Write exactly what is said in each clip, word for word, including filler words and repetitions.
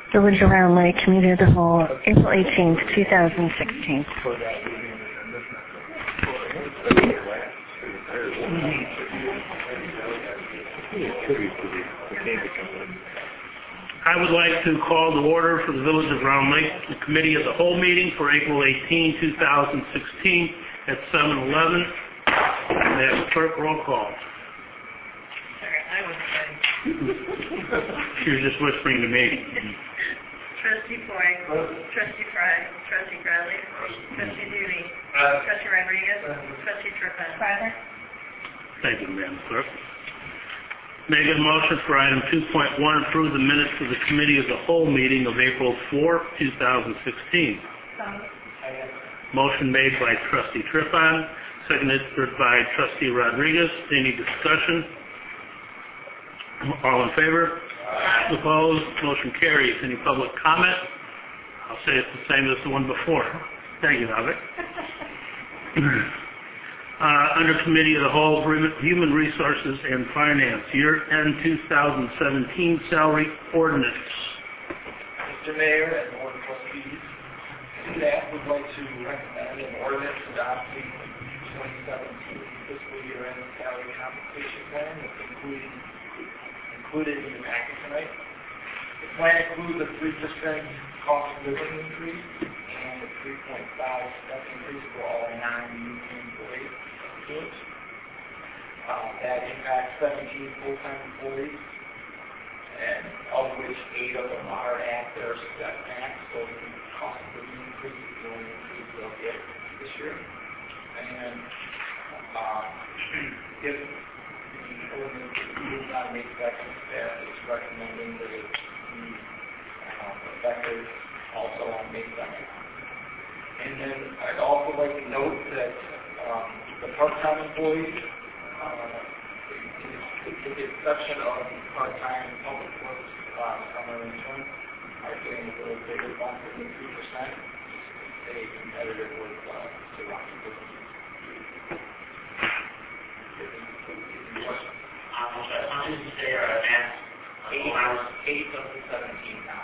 Village of Round Lake, Committee of the Whole, April eighteenth, two thousand sixteen. I would like to call to order for the Village of Round Lake, the Committee of the Whole meeting for April eighteenth, two thousand sixteen at seven eleven. May I have a clerk roll call? I was She was just whispering to me. Trustee Foy, Trustee Fry, Trustee Bradley, Trustee Dooney, Trustee Rodriguez, Trustee Trippett. Father. Thank you, Madam Clerk. May I get a motion for item two point one, approve the minutes of the Committee of the Whole meeting of April fourth, two thousand sixteen. Motion made by Trustee Trippett, seconded by Trustee Rodriguez. Any discussion? All in favor? Aye. Opposed? Motion carries. Any public comment? I'll say it's the same as the one before. Thank you, Albert. uh, under Committee of the Whole, Human Resources and Finance, year-end two thousand seventeen salary ordinance. Mister Mayor and Board of Trustees, staff would like to recommend an ordinance adopting twenty seventeen fiscal year-end salary compensation plan that's included included in the packet tonight. The plan includes a three percent cost of living increase and a three point five step increase for all non-union employees. Uh, that impacts seventeen full-time employees, and of which eight of them are at their step max, so the cost of living increase is the only increase they'll get this year. And uh, if ordinance is not made effective, staff is recommending that it be um, effective also on May second. And then I'd also like to note that um, the part-time employees, uh, with the exception of part-time public works, uh, summer intern, are getting a little bigger bump than three percent to stay competitive with uh, surrounding businesses. Um, how did you say our advance? Eight hours, eight of the seventeen now.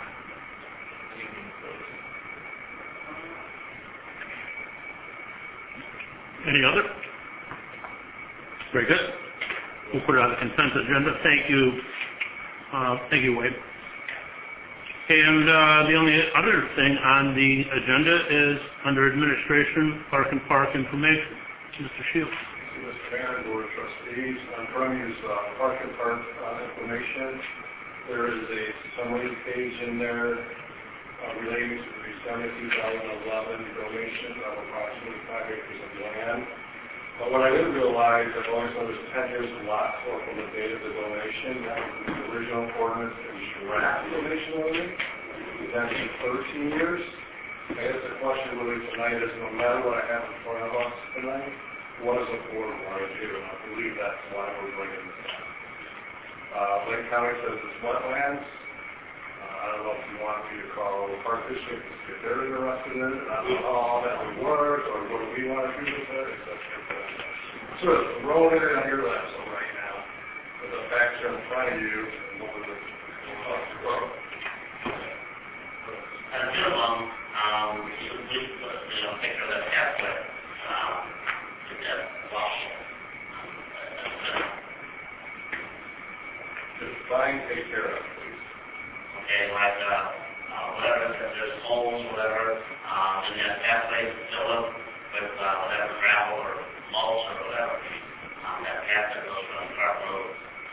Any other? Very good. We'll put it on the consent agenda. Thank you. Uh, thank you, Wade. And uh, the only other thing on the agenda is under administration, park and park information. Mister Shields. Mister Mayor and Board of Trustees, I'm trying to use uh, Park and Park uh, information. There is a summary page in there uh, relating to the December two thousand eleven donation of approximately five acres of land. But what I didn't realize, I've always known there's ten years of lot for from the date of the donation. That was the original ordinance and draft donation ordinance. It's actually thirteen years. I guess the question really tonight is, no matter what I have in front of us tonight, what does the board want to do? And I believe that's why we're bringing this up. Uh, Lake County says it's wetlands. Uh, I don't know if you want me to call the park district to see if they're interested in it. I don't know how all that would work, or what do we want to do with it, et cetera. So roll it on your lap so right now. With the facts are in front of you, and what was it? At a minimum, um, you would please put, you know, picture of that pathway, um, to that wash. Just fine, take care of it, please. Okay, like, uh, uh, whatever, if there's holes, whatever, um, and that pathway is fill up with, uh, whatever gravel or mulch or whatever, um, that path that goes from the park road.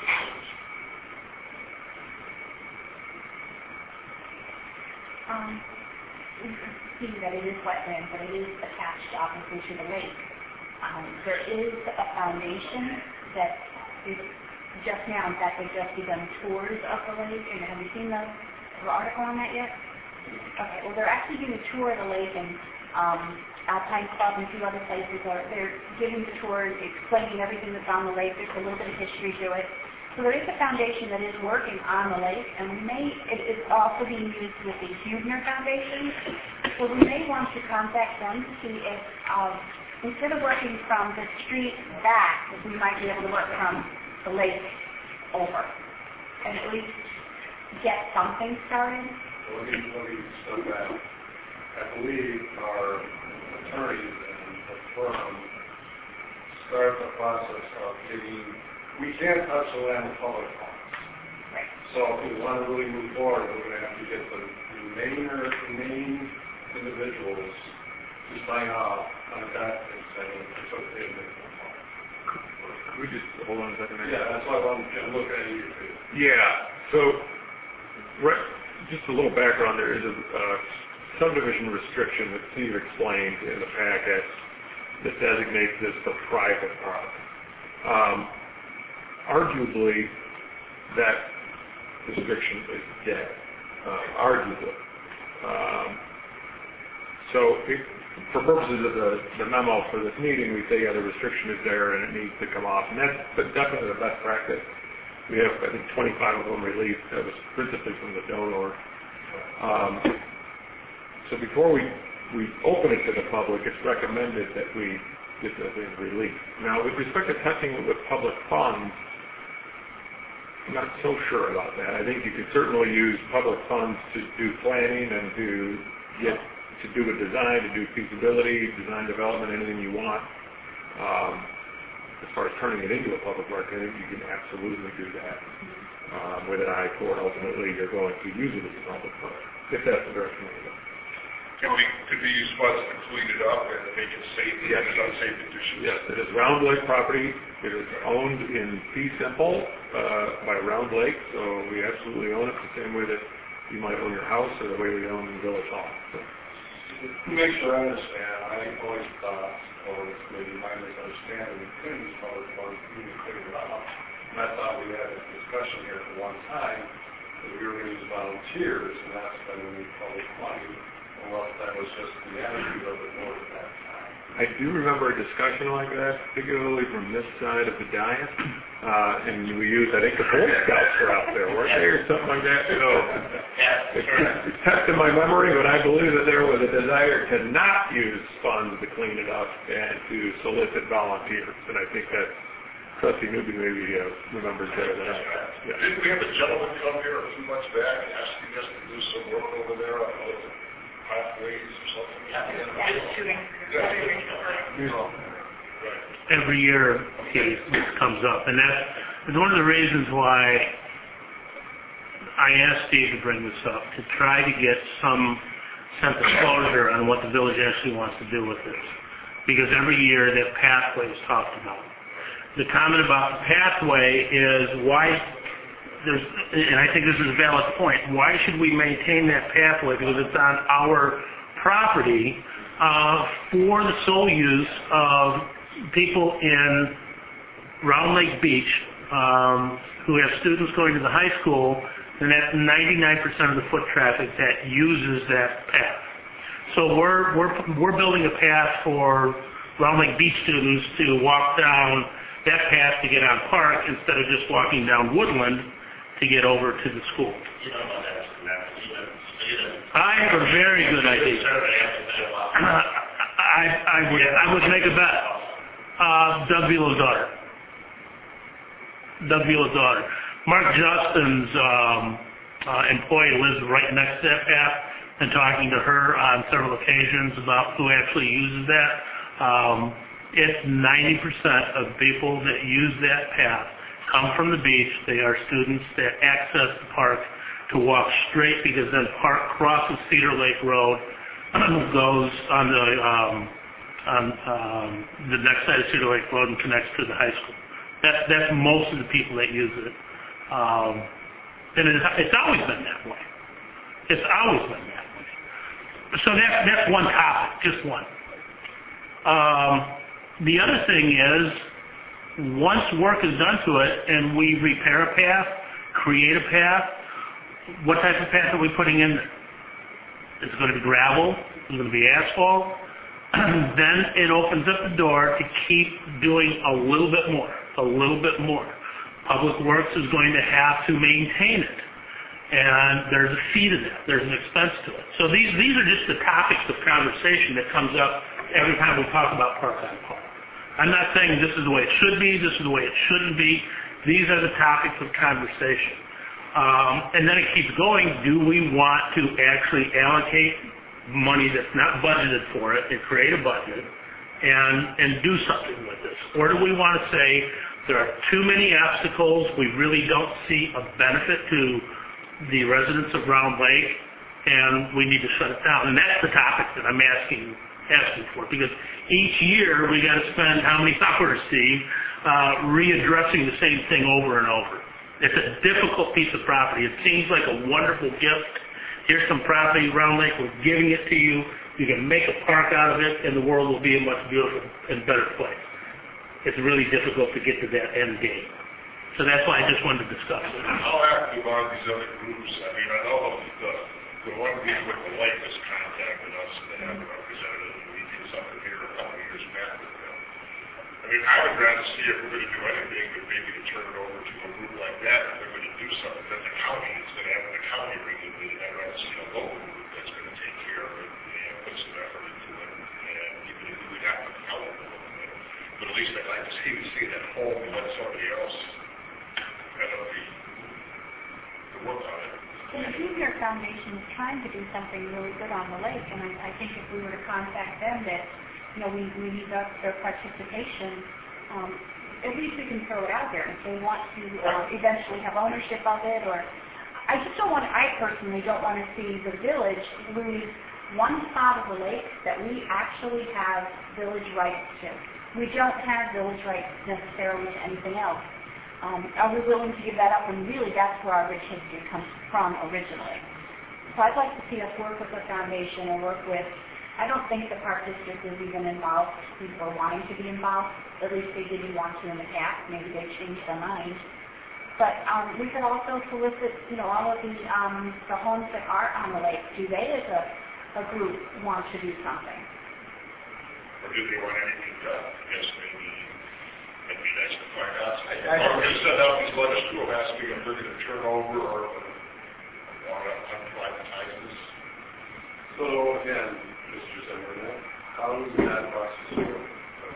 Um, we can see that it is wetland, but it is attached obviously to the lake. Um, there is a foundation that is just now, in fact, they've just begun tours of the lake, and have you seen the, the article on that yet? Okay, well, they're actually doing a tour of the lake, and um, Alpine Club and two other places are, they're giving the tour, explaining everything that's on the lake. There's a little bit of history to it. So there is a foundation that is working on the lake, and we may, it is also being used with the Huebner Foundation. So we may want to contact them to see if, um, instead of working from the street back, if we might be able to work from the lake over, and at least get something started. let me, let me step back. I believe our attorneys and the firm start the process of getting, we can't touch the land with public funds. Right. So if we want to really move forward, we're going to have to get the main or main individuals to sign off on a document saying it's okay to make the fund. Could we just hold on a second? Yeah, that's why I wanted to look at you. Yeah, so right, just a little background. There is a uh, subdivision restriction that Steve explained in the packet that designates this the private park. Um, arguably, that restriction is dead. Uh, arguably. Um, so it, for purposes of the, the memo for this meeting, we say, yeah, the restriction is there and it needs to come off. And that's but definitely the best practice. We have, I think, twenty-five of them released. That was principally from the donor. Um, so before we, we open it to the public, it's recommended that we get the thing released. Now, with respect to testing it with public funds, I'm not so sure about that. I think you could certainly use public funds to do planning and to get to do a design, to do feasibility, design development, anything you want. Um, as far as turning it into a public park, I think you can absolutely do that um, with an eye toward ultimately you're going to use it as a public park, if that's the direction you go. Can we, could we use funds to clean it up and make it safe yes. in unsafe conditions? Yes, it is Round Lake property. It is owned in fee simple uh, by Round Lake, so we absolutely own it the same way that you might own your house or the way we own Village Hall. So. To make sure I understand, I always thought, or maybe my misunderstanding, we couldn't use public funds to even clear it out. And I thought we had a discussion here at one time that we were going to use volunteers and not spending any public money, unless that was just the attitude of the board at that time. I do remember a discussion like that, particularly from this side of the dais, uh, and we used, I think the Boy Scouts were out there, weren't they, or something like that? So it's, it's tested my memory, but I believe that there was a desire to not use funds to clean it up and to solicit volunteers, and I think that Trustee Newby maybe uh, remembers better than I. Yeah. Didn't we have a gentleman come here a few months back asking us to do some work over there on the pathways or something? Every year he, this comes up, and that's one of the reasons why I asked Steve to bring this up, to try to get some sense of closure on what the village actually wants to do with this. Because every year that pathway is talked about. The comment about the pathway is why, there's, and I think this is a valid point, why should we maintain that pathway? Because it's on our property uh, for the sole use of people in Round Lake Beach um, who have students going to the high school, and that's ninety-nine percent of the foot traffic that uses that path. So we're, we're, we're building a path for Round Lake Beach students to walk down that path to get on Park instead of just walking down Woodland to get over to the school. You don't know that. I have a very good idea. I, I, would, I would make a bet. Uh, Doug Vilo's daughter. Doug Vilo's daughter. Mark Justin's um, uh, employee lives right next to that path, and talking to her on several occasions about who actually uses that. Um, it's ninety percent of people that use that path come from the beach. They are students that access the park to walk straight, because then Park crosses Cedar Lake Road, goes on the um, on um, the next side of Cedar Lake Road and connects to the high school. That's that's most of the people that use it, um, and it's, it's always been that way. It's always been that way. So that's that's one topic, just one. Um, the other thing is, once work is done to it and we repair a path, create a path, what type of path are we putting in there? Is it going to be gravel? Is it going to be asphalt? Then it opens up the door to keep doing a little bit more, a little bit more. Public Works is going to have to maintain it. And there's a fee to that. There's an expense to it. So these these are just the topics of conversation that comes up every time we talk about Park on Park. I'm not saying this is the way it should be, this is the way it shouldn't be. These are the topics of conversation. Um, and then it keeps going. Do we want to actually allocate money that's not budgeted for it and create a budget and, and do something with this? Or do we want to say there are too many obstacles, we really don't see a benefit to the residents of Round Lake, and we need to shut it down? And that's the topic that I'm asking asking for, because each year we got to spend how many dollars, Steve, uh, readdressing the same thing over and over. It's a difficult piece of property. It seems like a wonderful gift. Here's some property, Round Lake, we're giving it to you. You can make a park out of it, and the world will be a much beautiful and better place. It's really difficult to get to that end game. So that's why I just wanted to discuss it. How active are these other groups? I mean, I know the, the one group with the lake has contacted us and they have a representative. We did something here a couple of years back with them. I mean, I would rather see if we're going to do anything, but maybe to turn it over to a group like that. If they're going to do something, then the county is going to have the county regulate it. I'd rather see a local group that's going to take care of it and put some effort into it. And even if we got the county involved in it. But at least I'd like to see we see that home and let somebody else kind of be the work on it. The Junior Foundation is trying to do something really good on the lake, and I, I think if we were to contact them that, you know, we, we need their, their participation, um, at least we can throw it out there. If they want to uh, eventually have ownership of it, or I just don't want, I personally don't want to see the village lose one spot of the lake that we actually have village rights to. We don't have village rights necessarily to anything else. Um, are we willing to give that up? And really, that's where our rich history comes from originally. So I'd like to see us work with the foundation and work with, I don't think the Park District is even involved, people are wanting to be involved. At least they didn't want to in the past. Maybe they changed their mind. But um, we could also solicit, you know, all of the, um, the homes that are on the lake. Do they, as a, a group, want to do something? Or do they want anything done? I guess maybe it'd be nice to find out. I, I or they send out these letters to them asking if they're going to turn over or want to unprivatize this. So again, Mister Zimmerman, how does that process work?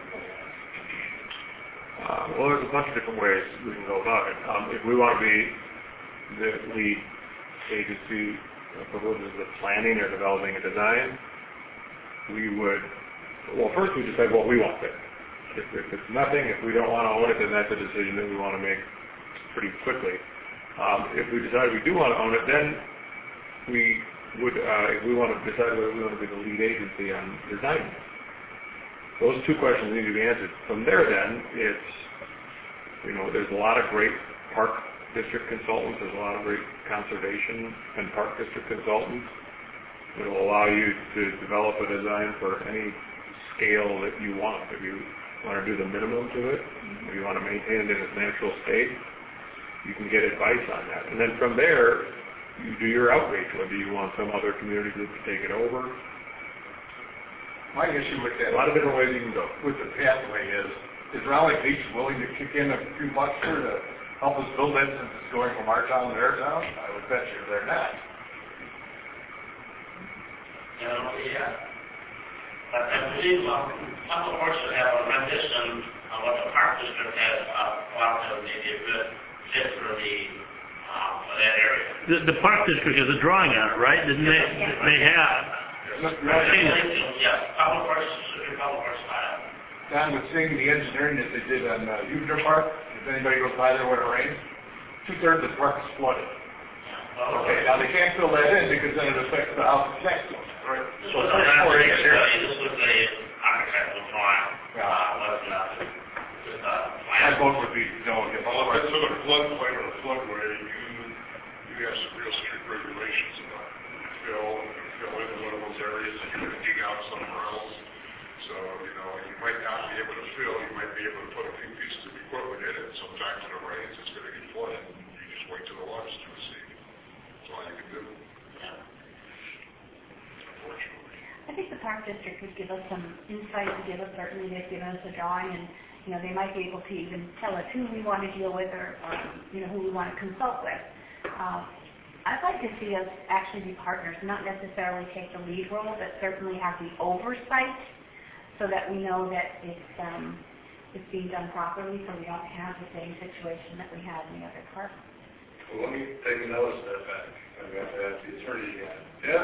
Uh, well, there's a bunch of different ways we can go about it. Um, if we want to be the lead agency for purposes of planning or developing a design, we would, well, first we decide what we want there. If, if it's nothing, if we don't want to own it, then that's a decision that we want to make pretty quickly. Um, if we decide we do want to own it, then we would, uh, if we want to decide whether we want to be the lead agency on design. Those two questions need to be answered. From there, then, it's, you know, there's a lot of great park district consultants, there's a lot of great conservation and park district consultants that will allow you to develop a design for any scale that you want. If you want to do the minimum to it, if you want to maintain it in its natural state, you can get advice on that. And then from there, you do your outreach, whether you want some other community group to take it over. My issue with that, A lot of different ways you can go. with the pathway is, is Raleigh Beach willing to kick in a few bucks here to help us build that since it's going from our town to their town? I would bet you they're not. You know, yeah. But I believe um, Public Works should have a rendition of what the Park District has uh, thought that would be a good fit for the um, for that area. The, the Park District has a drawing on it, right? Didn't they? They have. I've seen it. Yeah, Public Works should be Public Works file. Don was seeing the engineering that they did on uh, Huebner Park. If anybody goes by there when it rains, two-thirds of the park is flooded. Yeah. Okay, now they can't fill that in because then it affects the house next to it. Right. This was an engineering study. This was a architectural drawing. Uh, wasn't a, just a plan. My vote would be no. If Well, if it's in a floodplain or a floodway, you, you have some real strict regulations about fill, fill into one of those areas and you're going to dig out somewhere else. So, you know, you might not be able to fill, you might be able to put a few pieces of equipment in it. Sometimes when it rains, it's going to get flooded. You just wait till the water's to recede. That's all you can do. Unfortunately. I think the Park District could give us some insight to give us, certainly they've given us a drawing, and, you know, they might be able to even tell us who we want to deal with or, or you know, who we want to consult with. Uh, I'd like to see us actually be partners, not necessarily take the lead role, but certainly have the oversight so that we know that it's, um, it's being done properly so we don't have the same situation that we had in the other park. Well, let me take another step back. I've got to ask the attorney again. If,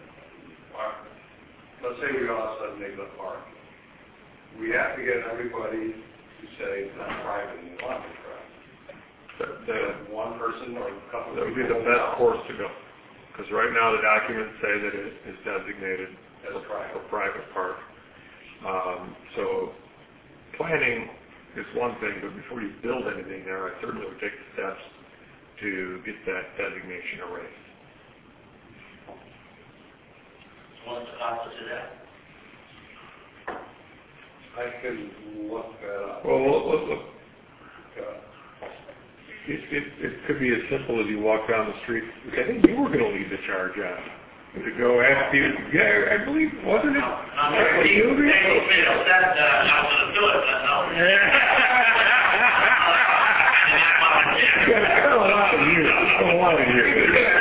let's say we all suddenly make the park, we have to get everybody to say it's not private and you want it private. That, that, one person or a couple that of would be people. the best course to go. Because right now the documents say that it is designated As for, private. for private park. Um, so planning is one thing, but before you build anything there, I certainly would take the steps to get that designation erased. What's the cost to that? I can look that up. Well, look, look, look. Uh, It, it, it could be as simple as you walk down the street. I think you were going to lead the charge on to go ask you. Yeah, I believe, wasn't it? No, no, they told me that uh, I was going to do it, but no. It's got a lot of years. It's got a lot of years.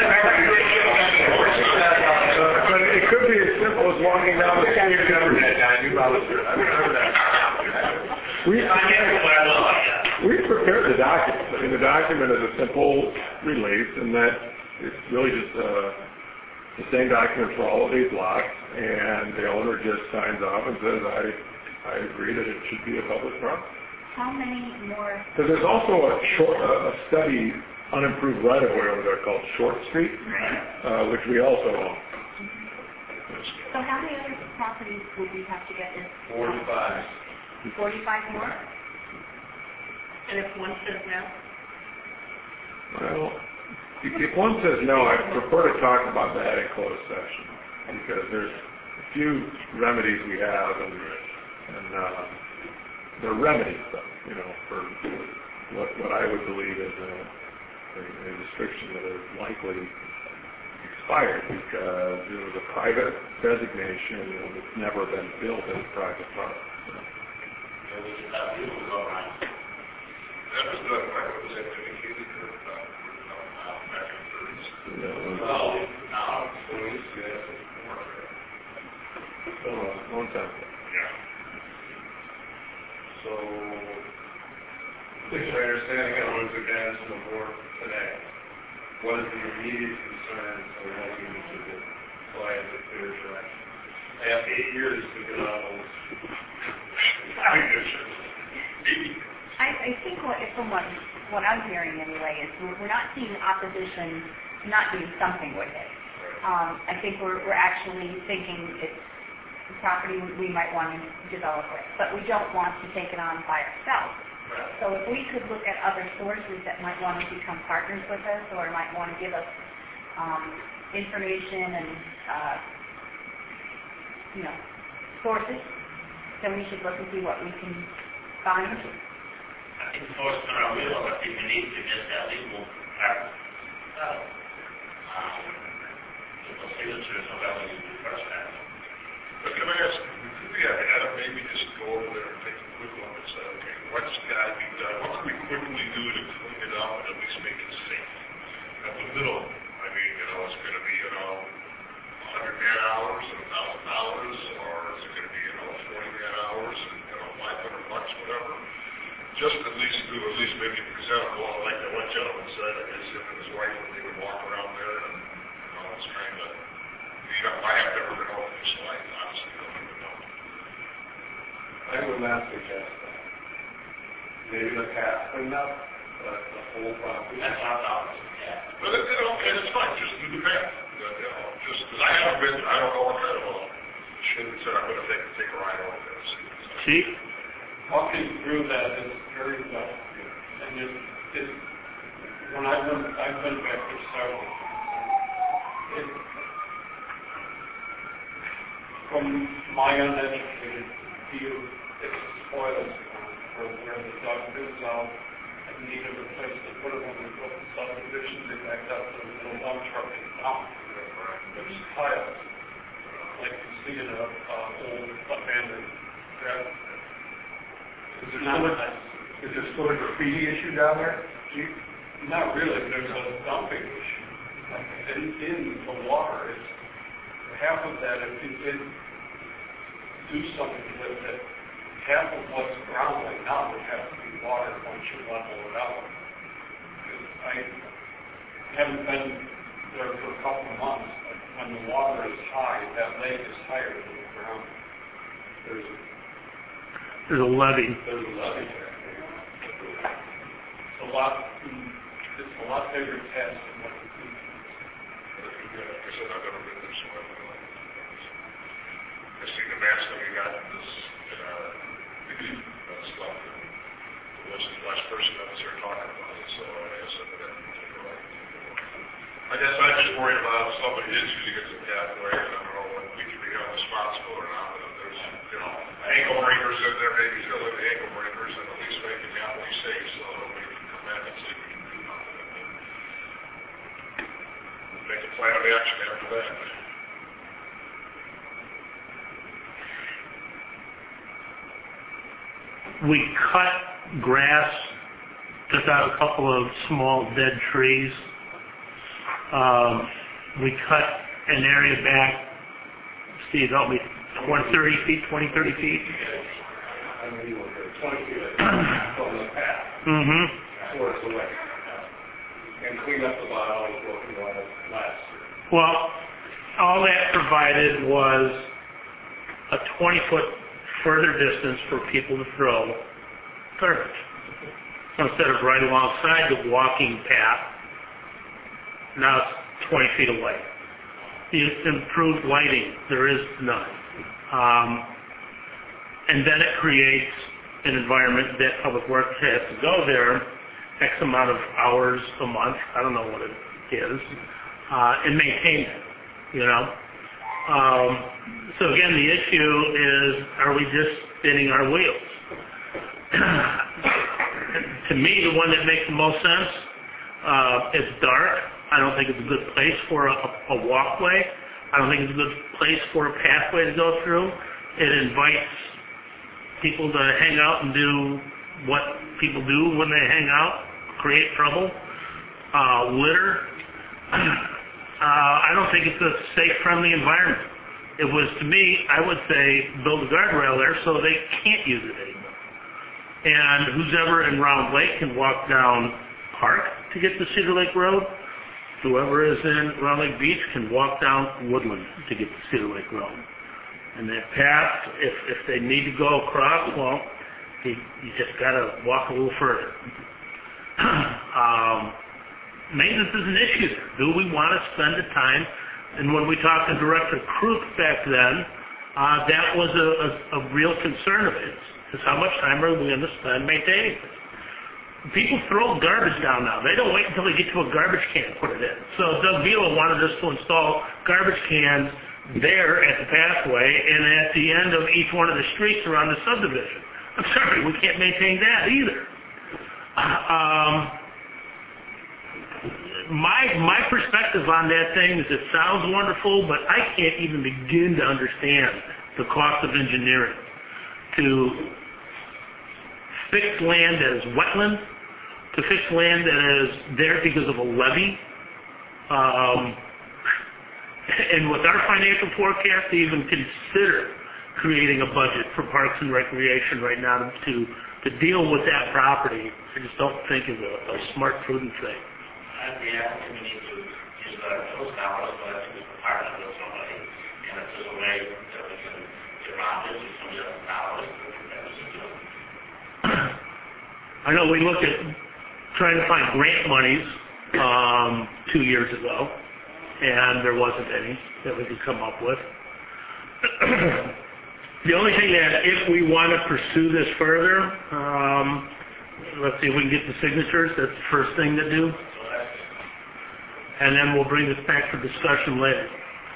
Uh, but it could be as simple as walking down the street. I've never had that. You probably should. I've never that. We, we prepared the document. I mean, the document is a simple release, and that it's really just uh, the same document for all of these lots, and the owner just signs off and says, I, I agree that it should be a public property. How many more? Because there's also a short, uh, a study unimproved right-of-way over there called Short Street, uh, which we also own. So how many other properties would we have to get this? Forty-five. Forty-five more? And if one says no? Well, if if one says no, I prefer to talk about that in closed session, because there's a few remedies we have, and, and uh, they're remedies, though, you know, for what, what I would believe is a, a, a restriction that is likely expired, because it was a private designation and it's never been built as a private park. So. That was the, what was that dedicated or, uh, back in the thirties? No. No, no. So, uh, one time. Yeah. So, if I understand it was against the board today, what is the immediate concern for what we need to do? So I have a clear direction. I have eight years to get on those. I, I think what, from what, what I'm hearing anyway, is we're, we're not seeing opposition to not doing something with it. Um, I think we're, we're actually thinking it's a property we might want to develop with, but we don't want to take it on by ourselves. So if we could look at other sources that might want to become partners with us or might want to give us um, information and, uh, you know, sources, then we should look and see what we can find. I think enforcement are real, but if you need to just that legal part. So, um, the signatures or whatever you do first time. But can I ask, could we have Adam maybe just go over there and take a quick look and say, okay, what's got to be done? What can we quickly do to clean it up and at least make it safe? At the middle, I mean, you know, it's going to be, you know, a hundred man hours and a thousand dollars, or is it going to be, you know, forty man hours and, you know, five hundred bucks, whatever? Just at least do, at least maybe presentable, like the one gentleman said, I guess him and his wife, when they would walk around there and, you know, it's kind of, you know, I have never been over this life, honestly, I don't even know. I would not suggest that. Maybe the path cleaned up, but the whole property. That's our dollars, yeah. But it, you know, and it's fine, just do the path, you know, just, because I haven't been, I don't know what kind of a shit it said, I'm going to take, take a ride over there and see. Chief? Walking through that is very tough, and it, it, when I've been, I've been back there several times, it, from my uneducated view, it's a spoilers for where the subdivisions out and needed a place to put them when we built the subdivision, they backed up to the little dump truck and down. There's piles, like you see in a, uh, old abandoned gravel. Is there still a, is there still a graffiti issue down there, Chief? Not really, there's a dumping issue. Like in, in the water, it's half of that, if you did do something with it, half of what's around right now would have to be water once you level it out. Because I, haven't been there for a couple of months, but when the water is high, that lake is higher than the ground. There's a, There's a levee. there's a levee there. It's a lot, it's a lot bigger test than what you think. Yeah, like I said, I've never been there, so I don't know. I see the maps that we got in this, in our, that stuff, and it was the last person that was here talking about it, so I guess I better take a look. I guess I'm just worried about if somebody is using it as a pathway, and I don't know when we can be held responsible or not, but if there's, you know, ankle breakers in there, maybe fill in the ankle breakers, and at least make it halfway safe, so that we can come back and see if we can do nothing. Make a plan of action after that. We cut grass, took out a couple of small dead trees. Um, we cut an area back, Steve, help me, twenty, thirty feet, twenty, thirty feet? I mean, you look at twenty feet from the path. Mm-hmm. Towards the lake. And clean up the bottom of what we wanted last year. Well, all that provided was a twenty-foot further distance for people to throw garbage. So instead of right alongside the walking path, now it's twenty feet away. The improved lighting, there is none. Um, and then it creates an environment that Public Works has to go there X amount of hours a month, I don't know what it is, uh, and maintain it, you know. Um, so again, the issue is, are we just spinning our wheels? To me, the one that makes the most sense, uh, it's dark. I don't think it's a good place for a, a walkway. I don't think it's a good place for a pathway to go through. It invites people to hang out and do what people do when they hang out, create trouble, uh, litter. Uh, I don't think it's a safe, friendly environment. It was, to me, I would say, build a guardrail there so they can't use it anymore. And who's ever in Round Lake can walk down Park to get to Cedar Lake Road. Whoever is in Round Lake Beach can walk down Woodland to get to Cedar Lake Road. And that path, if, if they need to go across, well, you, you just got to walk a little further. um, maintenance is an issue there. Do we want to spend the time? And when we talked to Director Kruk back then, uh, that was a, a, a real concern of his, is how much time are we going to spend maintaining this? People throw garbage down now. They don't wait until they get to a garbage can to put it in. So Doug Vila wanted us to install garbage cans there at the pathway and at the end of each one of the streets around the subdivision. I'm sorry, we can't maintain that either. Um, my my perspective on that thing is it sounds wonderful, but I can't even begin to understand the cost of engineering to fix land that is wetland, to fix land that is there because of a levee, um, and with our financial forecast, to even consider creating a budget for Parks and Recreation right now to to deal with that property, I just don't think is a, a smart, prudent thing. Uh, yeah, I think we need to use our those dollars, but I think it's a part of somebody, and it's just a way that we can get around this with some of the other dollars. I know we looked at trying to find grant monies um, two years ago, and there wasn't any that we could come up with. The only thing that if we want to pursue this further, um, let's see if we can get the signatures. That's the first thing to do. And then we'll bring this back for discussion later.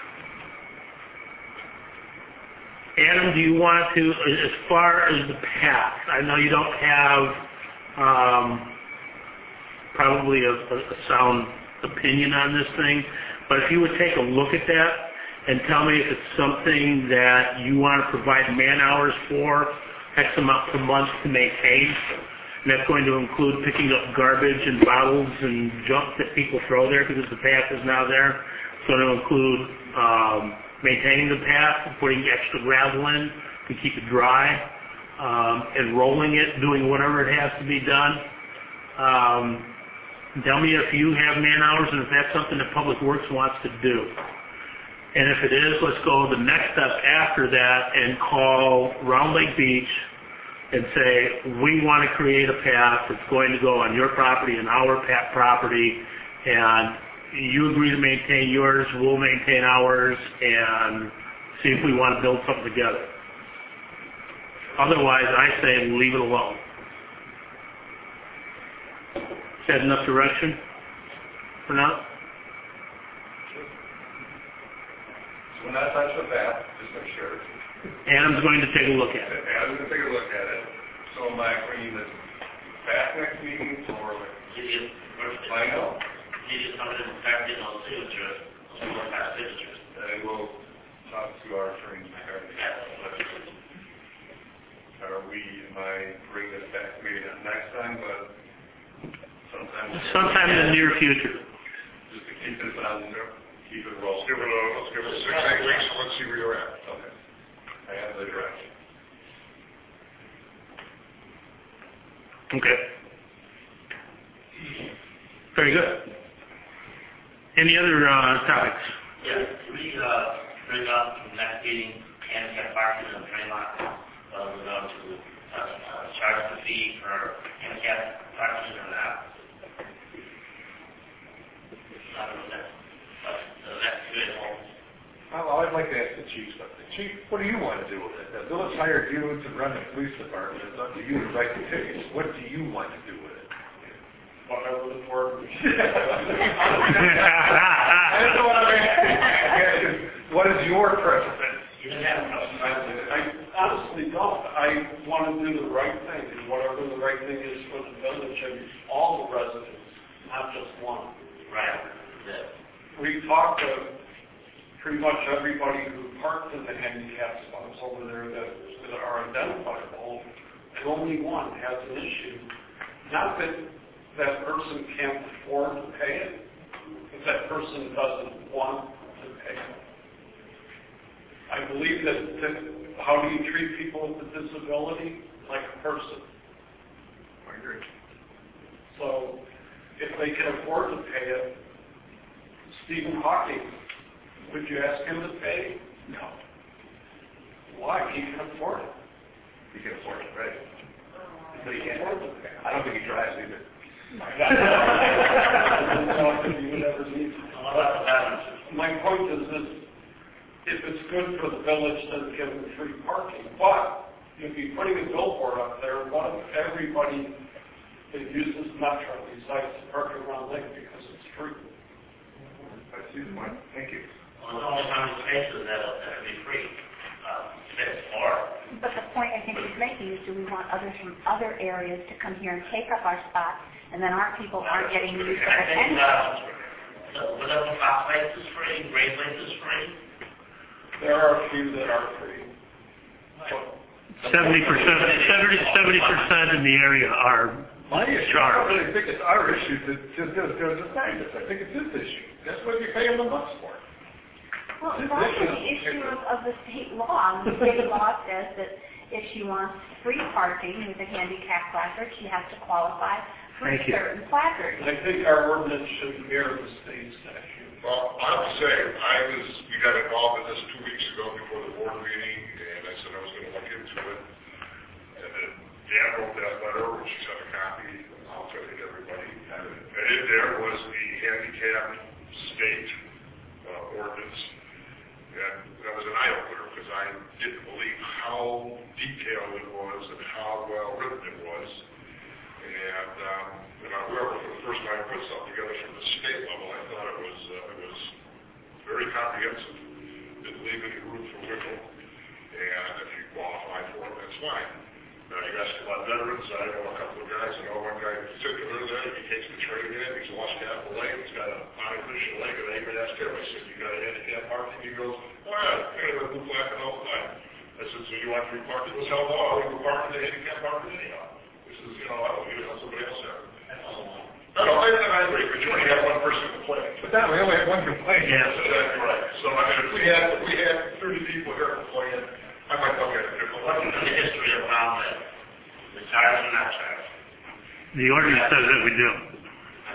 Adam, do you want to, as far as the path, I know you don't have um, probably a, a sound opinion on this thing, but if you would take a look at that and tell me if it's something that you want to provide man hours for, X amount per month to maintain, and that's going to include picking up garbage and bottles and junk that people throw there because the path is now there. It's going to include um, maintaining the path, putting extra gravel in to keep it dry, um, and rolling it, doing whatever it has to be done. Um, Tell me if you have man hours and if that's something that Public Works wants to do. And if it is, let's go the next step after that and call Round Lake Beach and say, we want to create a path that's going to go on your property and our pa- property, and you agree to maintain yours, we'll maintain ours, and see if we want to build something together. Otherwise, I say leave it alone. Is that enough direction for now? So when I touch the map, just make sure. Adam's going to take a look at it. Adam's going to take a look at it. So am I agreeing that back next meeting or like? Give you, first, I know. give you something to start getting those signatures, those more fast signatures. And we'll talk to our attorneys regarding that. Are we, am I bringing this back maybe not next time, but sometime? Sometime in the near future. Just to keep this on, keep it rolling. Let's give it a, let's give it six, eight weeks, and let's see where you're at. Okay. I have the direction. Okay. Very good. Any other uh, topics? Yeah, can we, uh, bring up the next meeting, handicap parking in the train lot? Uh, we're going to, uh, uh, charge the fee for handicap parking or not? I don't know, that's, that's, that's good. Well, I'd like to ask the chief something. Chief, what do you want to do with it? The village hired you to run the police department. It's up to you to write the tickets. What do you want to do with it? Whatever the board. That's what I'm asking. What is your preference? You didn't have I, I honestly don't. I want to do the right thing, and whatever the right thing is for the village and all the residents, not just one. Right. Yeah. We talked to pretty much everybody who parked in the handicap spots over there that, that are identifiable, and only one has an issue. Not that that person can't afford to pay it, but that person doesn't want to pay it. I believe that, that how do you treat people with a disability? Like a person. I agree. So if they can afford to pay it, Stephen Hawking, would you ask him to pay? No. Why? He can afford it. He can afford it, right? He can afford to pay. I don't think he drives either. My point is this, if it's good for the village, then give them free parking. But if you're putting a billboard up there, what if everybody that uses Metro decides to park around Lake because it's free? I see the point. Thank you. Well, there's only how many spaces that'll, that'll be free. Uh, six, four. But the point I think he's making is, do we want others from other areas to come here and take up our spots, and then our people aren't getting used to I it think, anyway? uh, the, whatever Fox Place is free, Great Place is free. There are a few that are free. Seventy percent, seventy, seventy percent in the area are My issue, I don't really think it's our issue to, to, to, to decide this. I think it's his issue. That's what you pay him the bucks for. Well, it's also the issue of, of the state law. The state law says that if she wants free parking with a handicap placard, she has to qualify for Thank you. certain placards. I think our ordinance should mirror the state statute. Well, I have to say, I was, we got involved in this two weeks ago before the board meeting, and I said I was gonna look into it. And then Dan wrote that letter, which she sent a copy, I'll tell you to everybody. And in there was the handicap state uh, ordinance. And that was an eye-opener, because I didn't believe how detailed it was and how well written it was. And, um, and I remember for the first time I put something together from the state level, I thought it was, uh, it was very comprehensive. Didn't leave any room for wiggle. And if you qualify for it, that's fine. Now, you ask about veterans, I know a couple of guys, I know one guy in particular that he takes the train in, he's lost half the leg, he's got a artificial leg, and I even asked him, I said, you got a handicap parking? He goes, oh yeah, I got a blue flapping all the time. I said, so you want free parking? He goes, hell no, I want to park in the handicap parking anyhow. This is, you know, I don't need it, let somebody else have it. No, no, I, I agree, but you only have one person complaining. But that, we only have one complaint. Yeah. That's exactly right. So, I mean, if we had, if we had thirty people here complaining, I might look at it differently. What's the history around that? The charge or not charge? The ordinance says that we do. I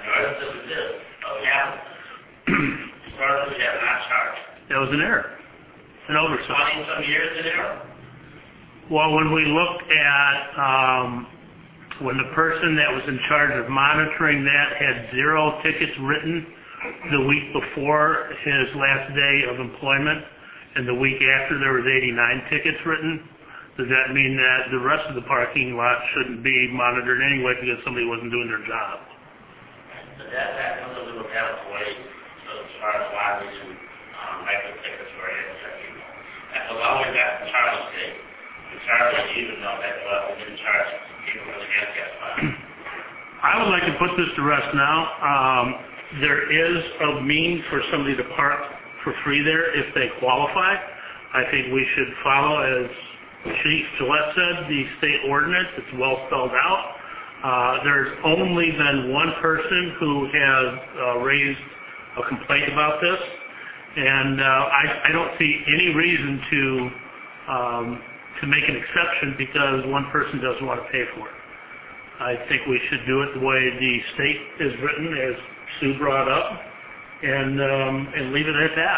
the ordinance that we did, but we haven't. As far as we have not charged. That was an error, an oversight. Twenty some years in error. Well, when we looked at, um, when the person that was in charge of monitoring that had zero tickets written the week before his last day of employment, and the week after there was eighty-nine tickets written, does that mean that the rest of the parking lot shouldn't be monitored anyway because somebody wasn't doing their job? But that, that has to do with that way, so as far as why we should um, write the tickets for it, people. And so always got the charge state. The charge was even though that well, we didn't charge people for the handicap spot. I would like to put this to rest now. Um, there is a means for somebody to park for free there if they qualify. I think we should follow, as Chief Gillette said, the state ordinance. It's well spelled out. Uh, there's only been one person who has uh, raised a complaint about this, and uh, I, I don't see any reason to um, to make an exception because one person doesn't want to pay for it. I think we should do it the way the state is written, as Sue brought up, and um, and leave it at that.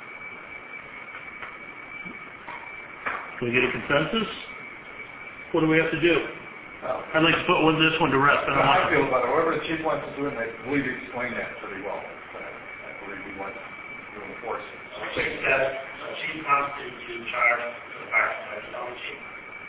Can we get a consensus? What do we have to do? Well, I'd like to put one, this one to rest. I don't how I want feel about it, however the chief wants to do it, and I believe he explained that pretty well. But I, I believe he wants to enforce it. So Chief says, so Chief wants to, to charge for the parking, so it's only Chief.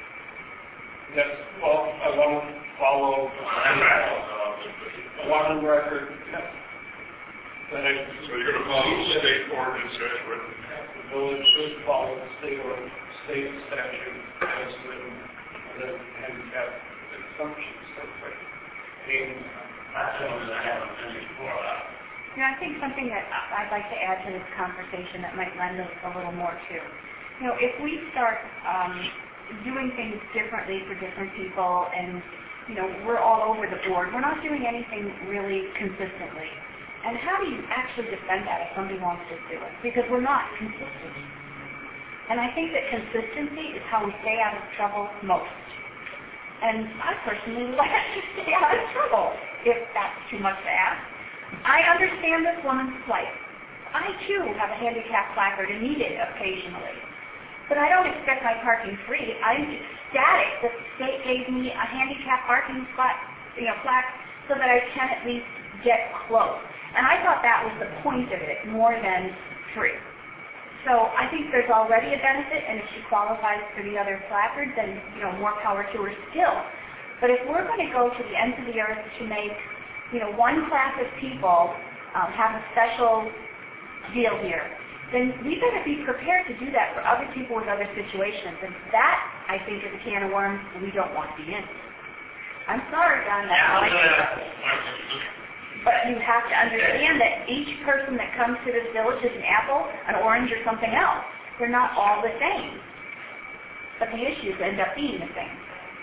Yes, well, I want to follow Well, that's right, so, a lot of record. Yes. That I, So you're going to follow the state ordinance as written? the village should follow the state or state statute as written, the handicap assumptions. And that's the one that I haven't finished before, uh, You know, I think something that I'd like to add to this conversation that might lend us a little more to. You know, if we start um, doing things differently for different people and, you know, we're all over the board, we're not doing anything really consistently. And how do you actually defend that if somebody wants to do it? Because we're not consistent. And I think that consistency is how we stay out of trouble most. And I personally like to stay out of trouble, if that's too much to ask. I understand this woman's plight. I, too, have a handicap placard and need it occasionally. But I don't expect my parking free. I'm ecstatic that the state gave me a handicap parking spot, you know, plaque so that I can at least get close. And I thought that was the point of it, more than free. So I think there's already a benefit, and if she qualifies for the other placard, then, you know, more power to her still. But if we're going to go to the ends of the earth to make, you know, one class of people um, have a special deal here, then we better be prepared to do that for other people with other situations. And that, I think, is a can of worms we don't want to be in. I'm sorry, Don, that's how I feel. But you have to understand that each person that comes to this village is an apple, an orange, or something else. They're not all the same. But the issues end up being the same.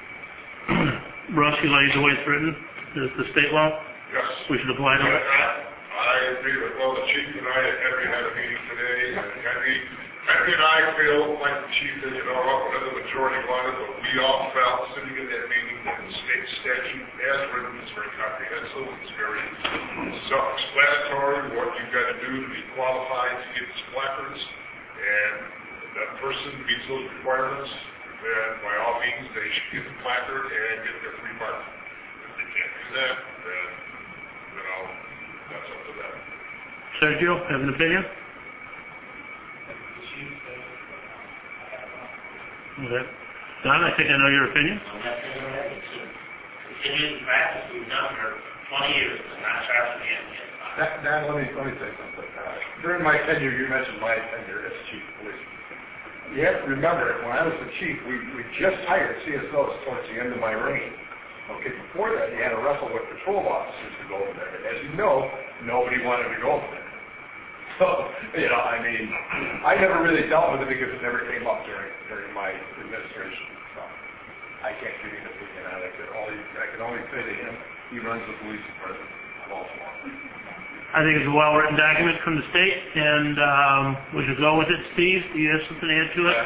Russ, you like the way it's written? Is the state law? Yes. We should apply to it? I agree with, well, the chief and I, Henry had a meeting today, and Henry, Henry and I feel like the chief is, you know, whether the majority wanted, but we all felt sitting in that meeting that the state statute as written is very comprehensive, it's very self-explanatory, what you've got to do to be qualified to get these placards, and that person meets those requirements, then by all means, they should get the placard and get their free parking. If they can't do that, then, you know, that's up to them. Sergio, have an opinion? Okay. Don, I think I know your opinion. Continuing practice we've done for twenty years, and not charging the handicap spot. Dan, let me, let me say something. Uh, during my tenure, you mentioned my tenure as chief of police. You have to remember, when I was the chief, we, we just hired C S Os towards the end of my reign. Okay, before that, you had to wrestle with patrol officers to go over there. And as you know, nobody wanted to go over there. So, you know, I mean, I never really dealt with it because it never came up during during my administration. So, I can't give you an opinion on it. All you, I can only say to him, he runs the police department of Baltimore. I think it's a well-written document from the state, and um, we should go with it. Steve, do you have something to add to it?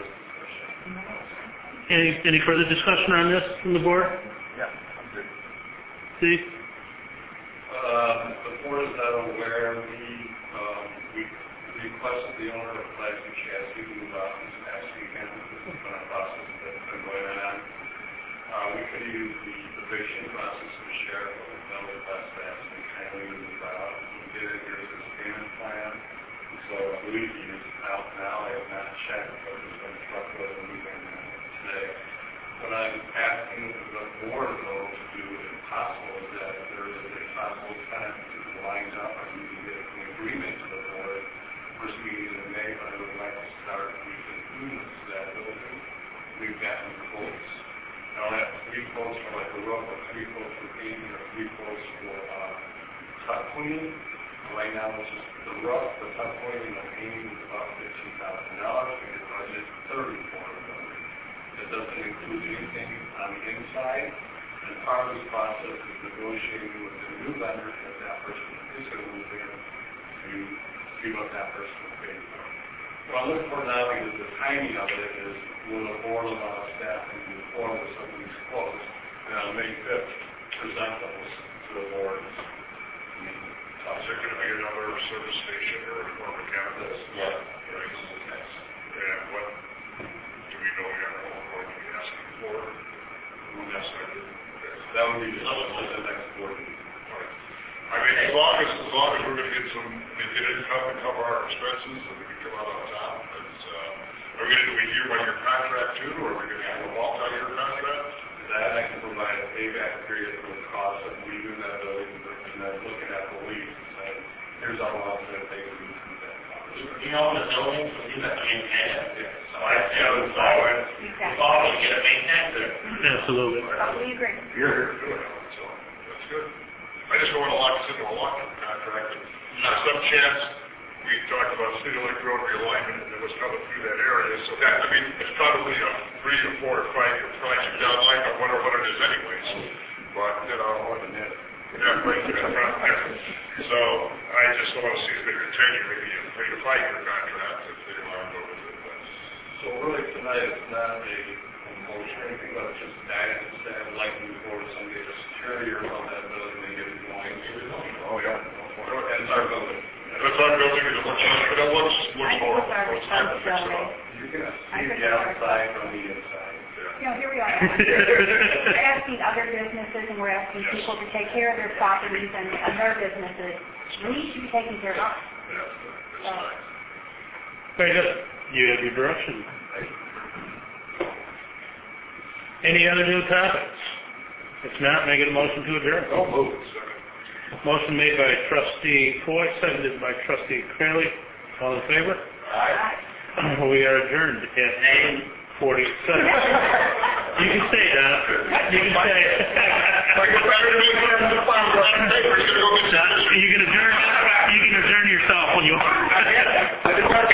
Any, any further discussion on this from the board? Yeah, I'm good. Steve? Uh, Um, the board is not aware, we, um, we requested the owner of Classic Chassis to move out this past weekend. This has been a process that's been going on. Uh, we could use the eviction process of the sheriff, but we've done with Class Fast and kindly move out. We did it, here's his payment plan. So I believe he is out now. I have not checked, but there's been a truckload moving today. What I'm asking the board, though, to do, if possible, is that if there is a possible time to line up, I need to get an agreement to the board. First meeting in May, but I would like to start with improvements to that building. We've gotten quotes. I don't have three quotes for like a roof, or three quotes for painting, or three quotes for uh, top cleaning. Right now, it's just the roof, the top cleaning, and the painting is about fifteen thousand dollars. We get budget thirty-four dollars. That doesn't include anything on the inside. And part of this process is negotiating with the new vendor if that person is going to move in to see what that person will pay for. What I'm looking for now, because the timing of it is when the board of our staff can be informed of some of these quotes, and on May fifth, present those to the board. Uh, is there going to be another service station or, or mechanical? Yes. Right. Yes. And what, do we know yet what we're going to be asking for? Yes, sir. That would be just the next board meeting. Right. I mean, as long as, as long as we're going to get some, get income to cover our expenses and we can come out on top, it's, uh, are we going to do a year by year contract too, or are we going to have a multi-year contract? That I can provide a payback period for the cost of leaving that building, and then looking at the lease and saying, here's how long it's going to take to do that. You know the building, so you have to maintain it. Yes. So I feel it's always, it's always get it maintained there. Absolutely. We agree. You're here to do it, so that's good. I just don't want to lock us into a long-term contract. On some chance, we talked about City Lake Road realignment, and it was coming through that area, so that, I mean, it's probably a three or four or five year project down the line. I wonder what it is anyways. But, you know, more than that. Yeah, right, so I just want to see if they continue, maybe a three to five year contract if they want to go with it. But. So really tonight it's not a motion or anything, but it's just guidance that I'd like to move forward to somebody to security or on that building and get it going. Oh, yeah. And it's our building. That's our building, it looks, it looks, looks horrible. our It's hard to fix it responsibility. up. You can see the outside from the inside. You know, here we are. We're asking other businesses and we're asking people to take care of their properties and, and their businesses. We should be taking care of us. Yeah, it's So, nice. Very good. You have your direction. Any other new topics? If not, make it a motion to adjourn. Don't move. Second. Motion made by trustee Foy, seconded by trustee Cranley. All in favor? Aye. We are adjourned at eight forty-seven. You can stay, Donna. You can stay. Like a better than the farm, you're going to go get You can adjourn. You can adjourn yourself when you want. I can